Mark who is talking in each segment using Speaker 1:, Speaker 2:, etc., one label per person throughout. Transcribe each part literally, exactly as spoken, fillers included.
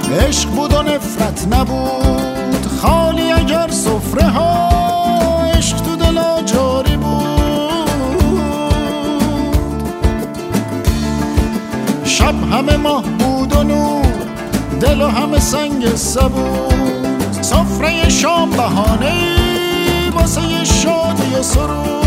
Speaker 1: عشق بود و نفرت نبود خالی اگر سفره ها عشق تو دلا جاری بود. شب همه ماه بود و نور دل و همه سنگ سبود. سفره شام بهانه‌ای واسه شادی و سرور.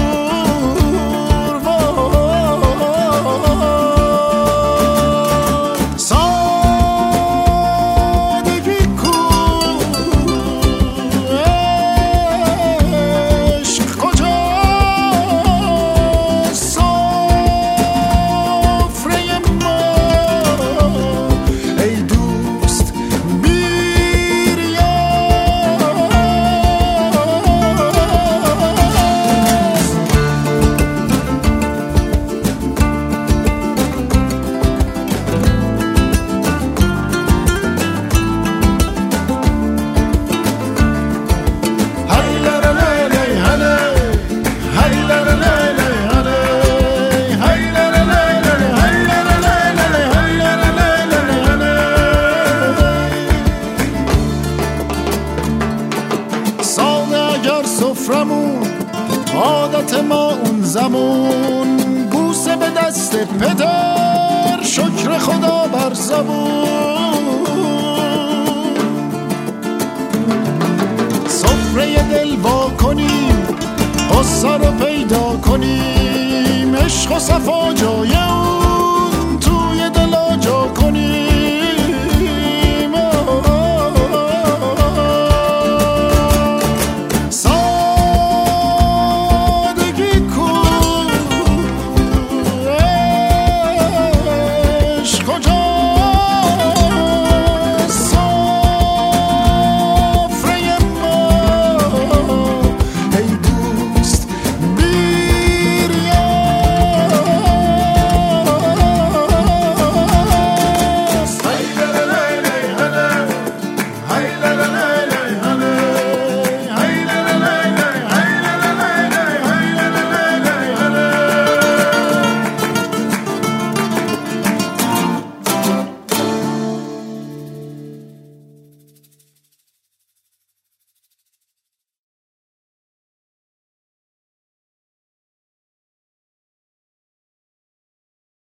Speaker 1: سفرمون عادت ما اون زمان بوسه به دست پدر شکر خدا بر زبون. سفره دل وا کنیم قصه رو پیدا کنیم عشق و صفا جا